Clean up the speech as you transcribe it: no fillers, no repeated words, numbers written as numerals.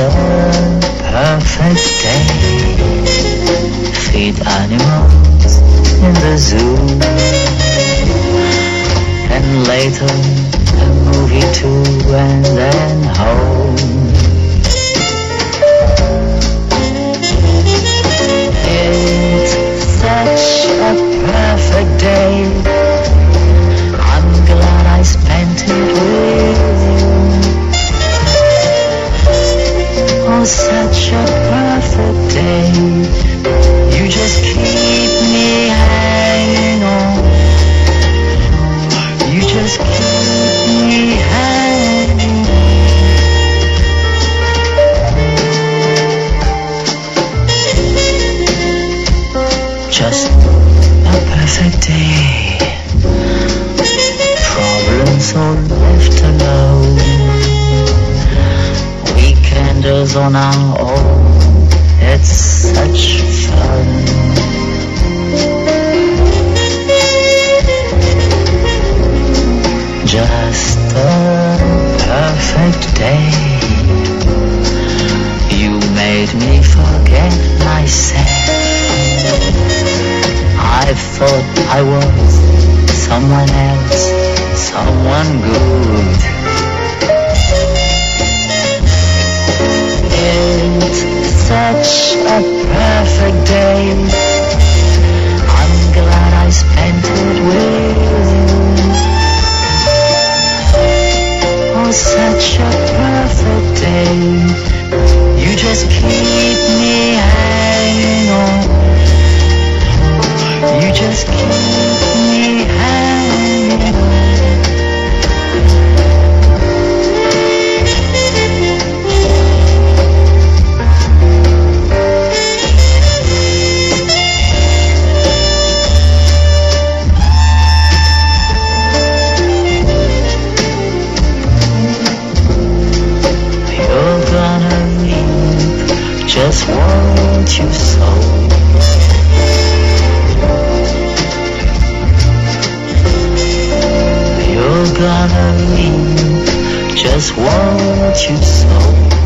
a perfect day. Feed animals in the zoo, and later a movie too, and then home. It's such a perfect day. I'm glad I spent it with you. Oh, such a perfect day. You just keep me hanging on. You just keep me hanging on. Just a perfect day. Problems all left alone. Weekenders on our own. It's such fun. Just a perfect day. You made me forget myself. I thought I was someone else, someone good. It's such a perfect day. I'm glad I spent it with you. Oh, such a perfect day. You just keep me hanging on. You just keep me hanging on. You're gonna reap just what you sow. You're gonna reap just what you sow.